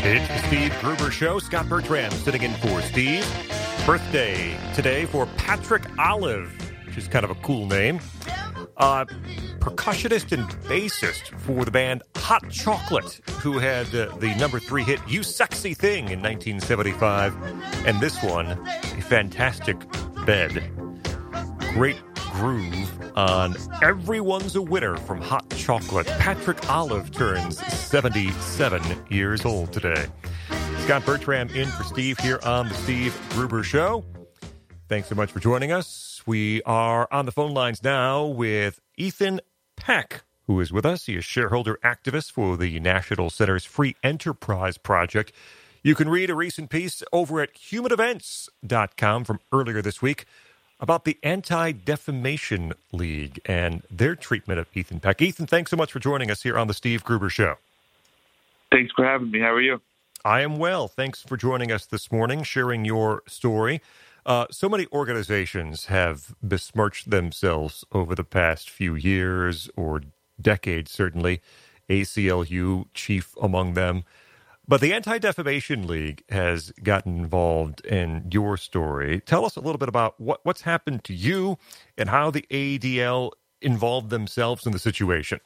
It's the Steve Gruber Show. Scott Bertram sitting in for Steve. Birthday today for Patrick Olive, which is kind of a cool name. Percussionist and bassist for the band Hot Chocolate, who had the number 3 hit You Sexy Thing in 1975. And this one, a fantastic bed. Great groove on Everyone's a Winner from Hot Chocolate. Patrick Olive turns 77 years old today. Scott Bertram in for Steve here on the Steve Gruber Show. Thanks so much for joining us. We are on the phone lines now with Ethan Peck, who is with us. He is shareholder activist for the National Center's Free Enterprise Project. You can read a recent piece over at humanevents.com from earlier this week about the Anti-Defamation League and their treatment of Ethan Peck. Ethan, thanks so much for joining us here on the Steve Gruber Show. Thanks for having me. How are you? I am well. Thanks for joining us this morning, sharing your story. So many organizations have besmirched themselves over the past few years or decades, certainly. ACLU, chief among them. But the Anti-Defamation League has gotten involved in your story. Tell us a little bit about what's happened to you and how the ADL involved themselves in the situation.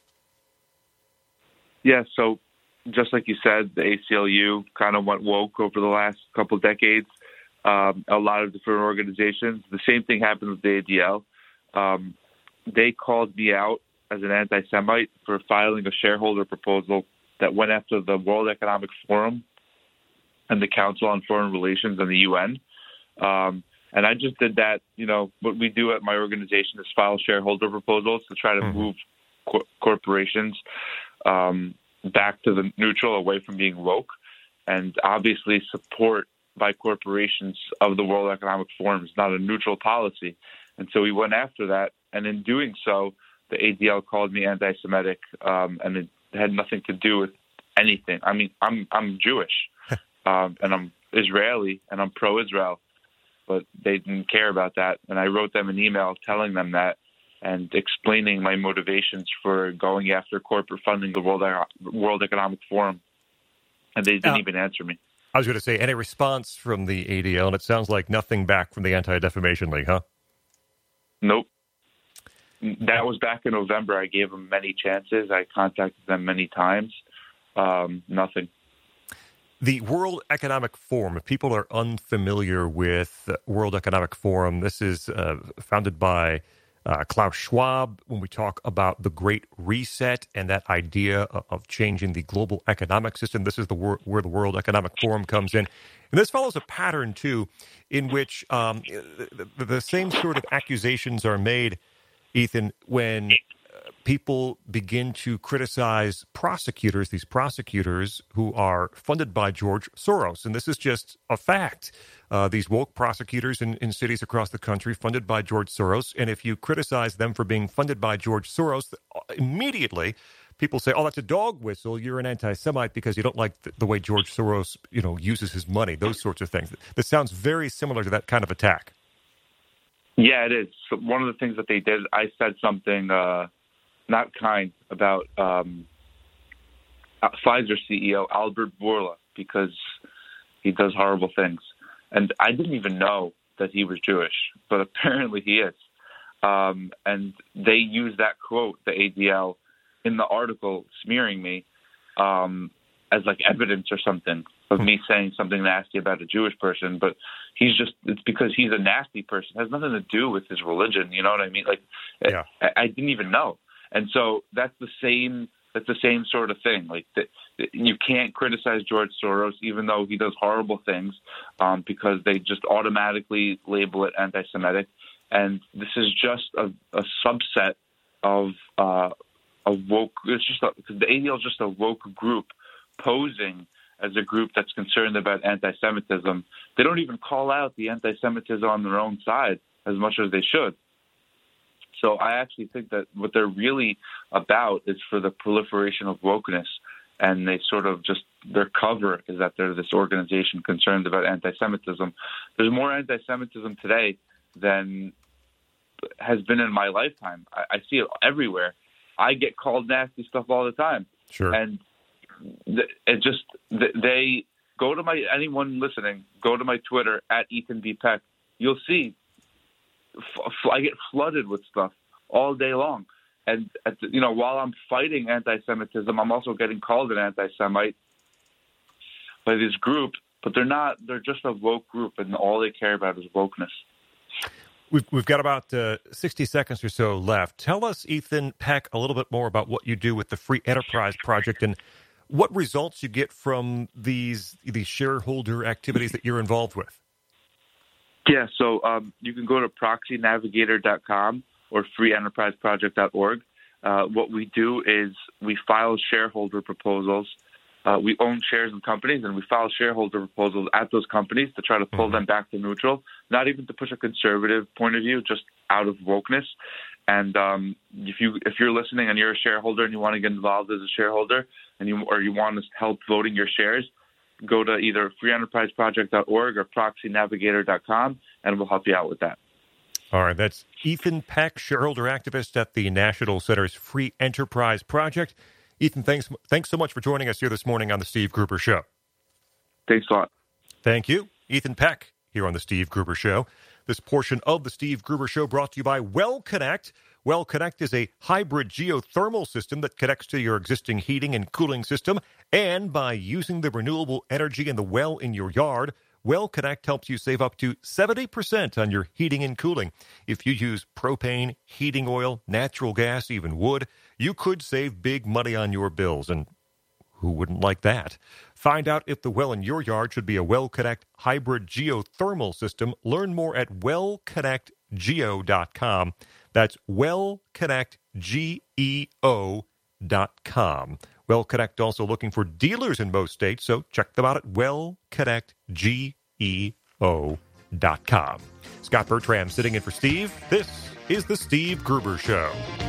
Yeah, so just like you said, the ACLU kind of went woke over the last couple of decades. A lot of different organizations. The same thing happened with the ADL. They called me out as an anti-Semite for filing a shareholder proposal that went after the World Economic Forum and the Council on Foreign Relations and the UN. And I just did that. You know, what we do at my organization is file shareholder proposals to try to move corporations back to the neutral, away from being woke, and obviously support by corporations of the World Economic Forum is not a neutral policy. And so we went after that. And in doing so, the ADL called me anti-Semitic, and it had nothing to do with anything. I mean, I'm Jewish, and I'm Israeli, and I'm pro-Israel, but they didn't care about that. And I wrote them an email telling them that and explaining my motivations for going after corporate funding the World Economic Forum, and they didn't even answer me. I was going to say, any response from the ADL, and it sounds like nothing back from the Anti-Defamation League, huh? Nope. That was back in November. I gave them many chances. I contacted them many times. Nothing. The World Economic Forum, if people are unfamiliar with World Economic Forum, this is founded by Klaus Schwab. When we talk about the Great Reset and that idea of changing the global economic system, this is where the World Economic Forum comes in. And this follows a pattern, too, in which the same sort of accusations are made, Ethan, when people begin to criticize prosecutors, these prosecutors who are funded by George Soros. And this is just a fact. These woke prosecutors in cities across the country funded by George Soros. And if you criticize them for being funded by George Soros, immediately people say, oh, that's a dog whistle. You're an anti-Semite because you don't like the way George Soros, uses his money, those sorts of things. This sounds very similar to that kind of attack. Yeah, it is. So one of the things that they did, I said something not kind about Pfizer CEO Albert Bourla because he does horrible things. And I didn't even know that he was Jewish, but apparently he is. And they used that quote, the ADL, in the article smearing me as like evidence or something of me saying something nasty about a Jewish person. But it's because he's a nasty person. It has nothing to do with his religion. You know what I mean? Like, yeah. I didn't even know. And so that's the same sort of thing. Like you can't criticize George Soros, even though he does horrible things, because they just automatically label it anti-Semitic. And this is just a subset of woke. It's just because the ADL is just a woke group posing as a group that's concerned about anti-Semitism. They don't even call out the anti-Semitism on their own side as much as they should. So I actually think that what they're really about is for the proliferation of wokeness, and they sort of just, their cover is that they're this organization concerned about anti-Semitism. There's more anti-Semitism today than has been in my lifetime. I see it everywhere. I get called nasty stuff all the time. Sure. And they go to anyone listening, go to my Twitter at Ethan B. Peck. You'll see I get flooded with stuff all day long. And, while I'm fighting anti-Semitism, I'm also getting called an anti-Semite by this group, but they're not. They're just a woke group, and all they care about is wokeness. We've got about 60 seconds or so left. Tell us, Ethan Peck, a little bit more about what you do with the Free Enterprise Project and what results you get from these shareholder activities that you're involved with. Yeah, so you can go to proxynavigator.com or freeenterpriseproject.org. What we do is we file shareholder proposals. We own shares in companies, and we file shareholder proposals at those companies to try to pull them back to neutral, not even to push a conservative point of view, just out of wokeness. And if you're listening and you're a shareholder and you want to get involved as a shareholder and you want to help voting your shares, go to either freeenterpriseproject.org or proxynavigator.com, and we'll help you out with that. All right, that's Ethan Peck, shareholder activist at the National Center's Free Enterprise Project. Ethan, thanks so much for joining us here this morning on The Steve Gruber Show. Thanks a lot. Thank you. Ethan Peck here on The Steve Gruber Show. This portion of The Steve Gruber Show brought to you by WellConnect. WellConnect is a hybrid geothermal system that connects to your existing heating and cooling system. And by using the renewable energy in the well in your yard, WellConnect helps you save up to 70% on your heating and cooling. If you use propane, heating oil, natural gas, even wood, you could save big money on your bills. And who wouldn't like that? Find out if the well in your yard should be a WellConnect hybrid geothermal system. Learn more at wellconnectgeo.com. That's wellconnectgeo.com. WellConnect also looking for dealers in most states, so check them out at wellconnectgeo.com. Scott Bertram sitting in for Steve. This is The Steve Gruber Show.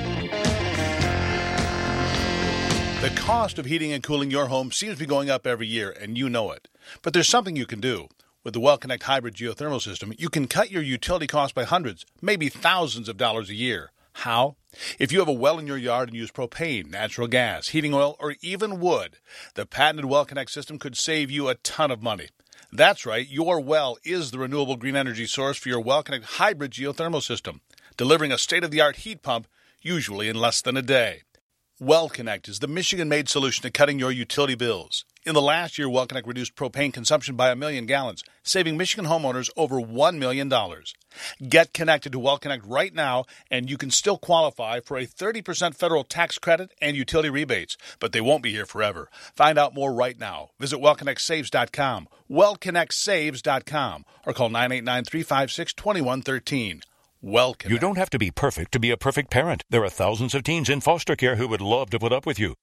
The cost of heating and cooling your home seems to be going up every year, and you know it. But there's something you can do. With the WellConnect hybrid geothermal system, you can cut your utility costs by hundreds, maybe thousands of dollars a year. How? If you have a well in your yard and use propane, natural gas, heating oil, or even wood, the patented WellConnect system could save you a ton of money. That's right, your well is the renewable green energy source for your WellConnect hybrid geothermal system, delivering a state-of-the-art heat pump, usually in less than a day. WellConnect is the Michigan-made solution to cutting your utility bills. In the last year, WellConnect reduced propane consumption by 1 million gallons, saving Michigan homeowners over $1 million. Get connected to WellConnect right now, and you can still qualify for a 30% federal tax credit and utility rebates, but they won't be here forever. Find out more right now. Visit WellConnectSaves.com, WellConnectSaves.com, or call 989-356-2113. WellConnect. You don't have to be perfect to be a perfect parent. There are thousands of teens in foster care who would love to put up with you.